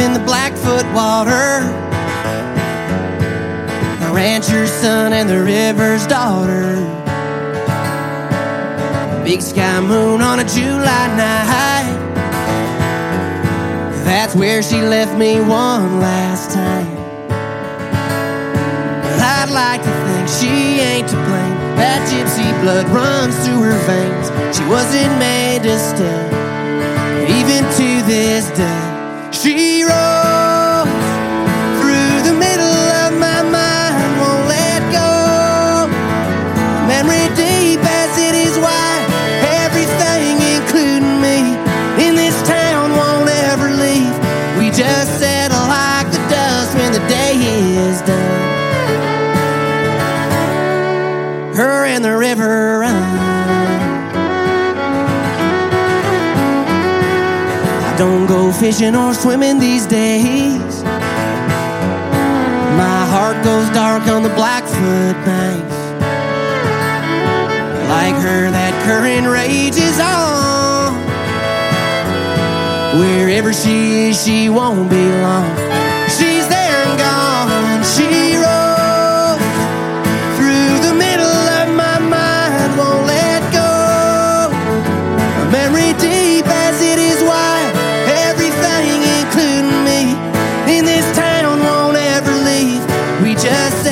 in the Blackfoot water, the rancher's son and the river's daughter. Big sky moon on a July night, that's where she left me one last time. But I'd like to think she ain't to blame. That gypsy blood runs through her veins. She wasn't made to stay, even to this day. She rolls through the middle of my mind, won't let go. Memory deep as it is wide, everything including me in this town won't ever leave. We just settle like the dust when the day is done. Her and the river run. I don't go fishing or swimming these days. My heart goes dark on the Blackfoot banks. Like her, that current rages on. Wherever she is, she won't be long. She's there and gone. She rolls through the middle of my mind, won't let go. A memory deep as it is wide, everything including me in this town won't ever leave. We just